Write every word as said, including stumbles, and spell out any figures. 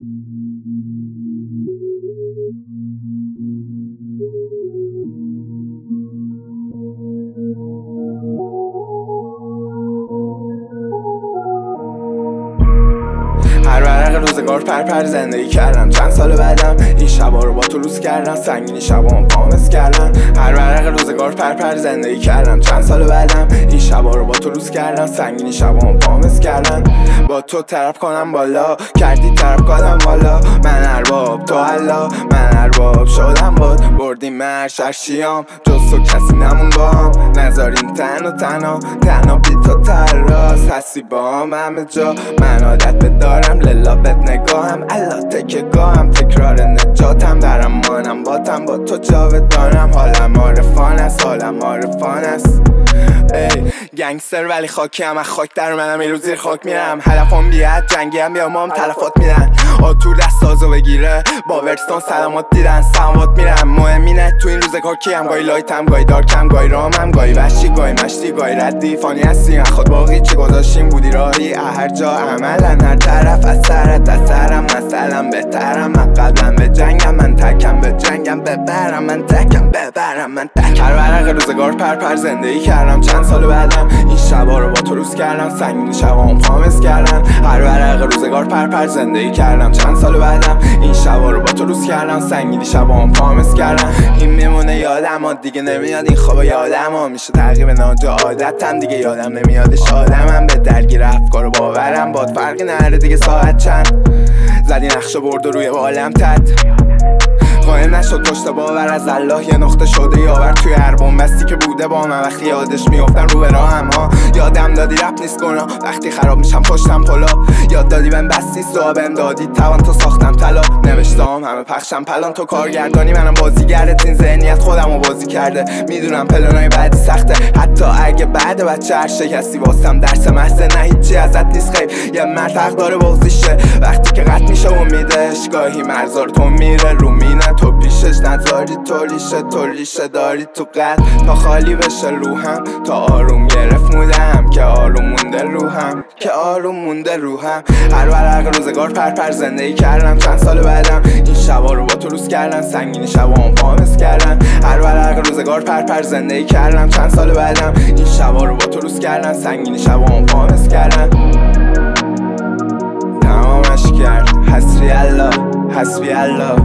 هر ورق روزگار پرپر زندگی کردم، چند سال بعدم این شبا رو با تو روز کردم، سنگینی شبام پامس کردم. هر ورق روزگار پرپر زندگی کردم، چند سال بعدم این شبا رو با تو روز کردم، سنگینی شبام پامس کردم. با تو طرف کنم بالا، کردی طرف کنم بالا. من ارباب تو حالا، من ارباب شدم باد. بردیم مرش ارشیام، جز تو کسی نمون با هم. نذارین تن و تنها، تنها بی تو تراس. هستی با هم همه جا، من عادت بدارم للا بد نگاهم. الا تکگاهم، تکرار نجاتم، درم مانم باتم. با تو جاودانم، حالم عارفان است، حالم عارفان است. ای گنگستر ولی خاکی هم، از خاک در منم، یه روز زیر خاک میرم. هدفم بیاد جنگی هم، یا مام تلفات میدن. آتور دست سازو بگیره، با ورستون سلامات دیدن. سلامات میرم، مهم اینه تو این روزگار کیم. گاهی لایتم، گاهی دارکم، گاهی رامم، گاهی وحشی، گاهی مشتی، گاهی ردی. فانی هستی از خود باقی، چی گذاشتیم بودی راهی. هر جا عملا، هر طرف از سرت اثرم. مثلا بهترم، من قبلا به جنگم، من تکم به جنگم ببرم. من تکم ببرم، من تکم. هر ورق روزگار پرپر زندگی کردم، چند سال بعدم این شبا رو با تو روز کردم، سنگینی شبام پامس کردم. هر ورق روزگار پرپر زندگی کردم، چند سال بعدم این شبا رو با تو روز کردم، سنگینی شبام پامس کردم. این میمونه یادم ها، دیگه نمیاد این خواب یادم ها. میشه تغییر ناجا عادتم، دیگه یادم نمیادش آدمم. به درگیر افکار و باورم، باد فرقی نره دیگه ساعت چند. زدی نقشه برد و روی بالم تد، قایم نشد پشت باور از الله. یه نقطه شده یاور توی هر بومبستی که بوده با من. وقتی یادش میافتم رو به راهم ها، یادم دادی رپ نیست گناه. وقتی خراب میشم پشتم پلا، یاد دادی بهم بس نیست و بهم دادی توان تو ساختم طلا. نوشتم همه پخشم پلان، تو کارگردانی منم بازیگرت. این ذهنیت خودمو بازی کرده، میدونم پلانای بعدی سخته. حتی اگه بعد بچه هر شکستی واسم درس محضه. نه هیچی ازت نیست خیلی، یه مرد حق داره بازیشه. وقتی که قطع میشه امیدش، گاهی مرزار تو میره رو مینه. تو پیشش نذاری تو لیشه، تو لیشه داری تو قلب. تا خالی بشه روحم، تا آروم گرفت مودم. که آروم مونده روحم، که آروم مونده روحم. هر ورق روزگار پرپر زندگی کردم، چند سال بعدم این شبا رو با تو روز کردم، سنگینی شبام پامس کردم. هر ورق روزگار پرپر زندگی کردم، چند سال بعدم این شبا رو با تو روز کردم، سنگینی شبام پامس کردم. تمامش کرد حسبی الله، حسبی الله.